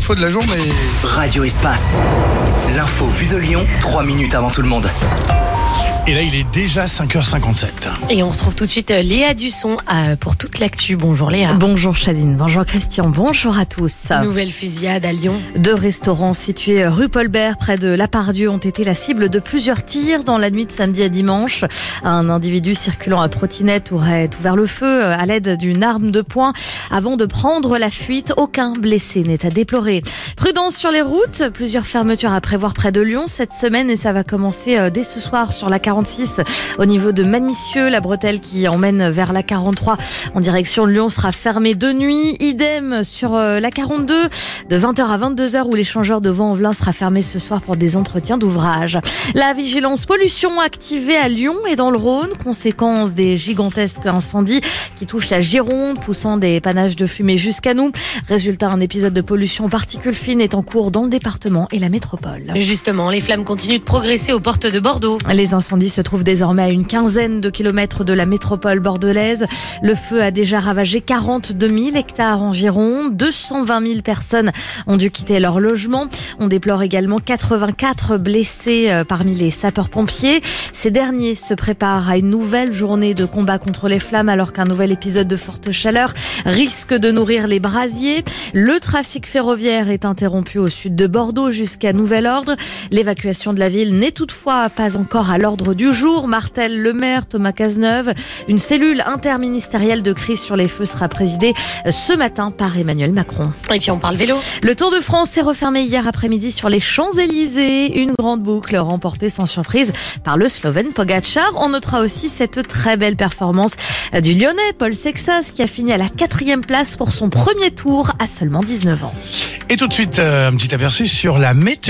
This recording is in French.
l'info de la journée. Radio Espace. L'info vue de Lyon, 3 minutes avant tout le monde. Et là, il est déjà 5h57. Et on retrouve tout de suite Léa Dusson pour toute l'actu. Bonjour Léa. Bonjour Chaline, bonjour Christian, bonjour à tous. Nouvelle fusillade à Lyon. 2 restaurants situés rue Paul Bert près de La Part-Dieu ont été la cible de plusieurs tirs dans la nuit de samedi à dimanche. Un individu circulant à trottinette aurait ouvert le feu à l'aide d'une arme de poing avant de prendre la fuite. Aucun blessé n'est à déplorer. Prudence sur les routes, plusieurs fermetures à prévoir près de Lyon cette semaine et ça va commencer dès ce soir sur la 46 au niveau de Manicieux. La bretelle qui emmène vers la 43 en direction de Lyon sera fermée de nuit. Idem sur la 42 de 20h à 22h où l'échangeur de Vaux-en-Velin sera fermé ce soir pour des entretiens d'ouvrage. La vigilance pollution activée à Lyon et dans le Rhône, conséquence des gigantesques incendies qui touchent la Gironde, poussant des panaches de fumée jusqu'à nous. Résultat, un épisode de pollution aux particules fines est en cours dans le département et la métropole. Justement, les flammes continuent de progresser aux portes de Bordeaux. Les incendies se trouvent désormais à une quinzaine de kilomètres de la métropole bordelaise. Le feu a déjà ravagé 42 000 hectares en Gironde. 220 000 personnes ont dû quitter leur logement. On déplore également 84 blessés parmi les sapeurs-pompiers. Ces derniers se préparent à une nouvelle journée de combat contre les flammes alors qu'un nouvel épisode de forte chaleur risque de nourrir les brasiers. Le trafic ferroviaire est interrompu au sud de Bordeaux jusqu'à nouvel ordre. L'évacuation de la ville n'est toutefois pas encore à l'ordre du jour, martèle le maire Thomas Cazeneuve. Une cellule interministérielle de crise sur les feux sera présidée ce matin par Emmanuel Macron. Et puis on parle vélo. Le Tour de France s'est refermé hier après-midi sur les Champs-Élysées. Une grande boucle remportée sans surprise par le Slovène Pogačar. On notera aussi cette très belle performance du Lyonnais Paul Sexas qui a fini à la 4e place pour son premier tour à seulement 19 ans. Et tout de suite, un petit aperçu sur la météo.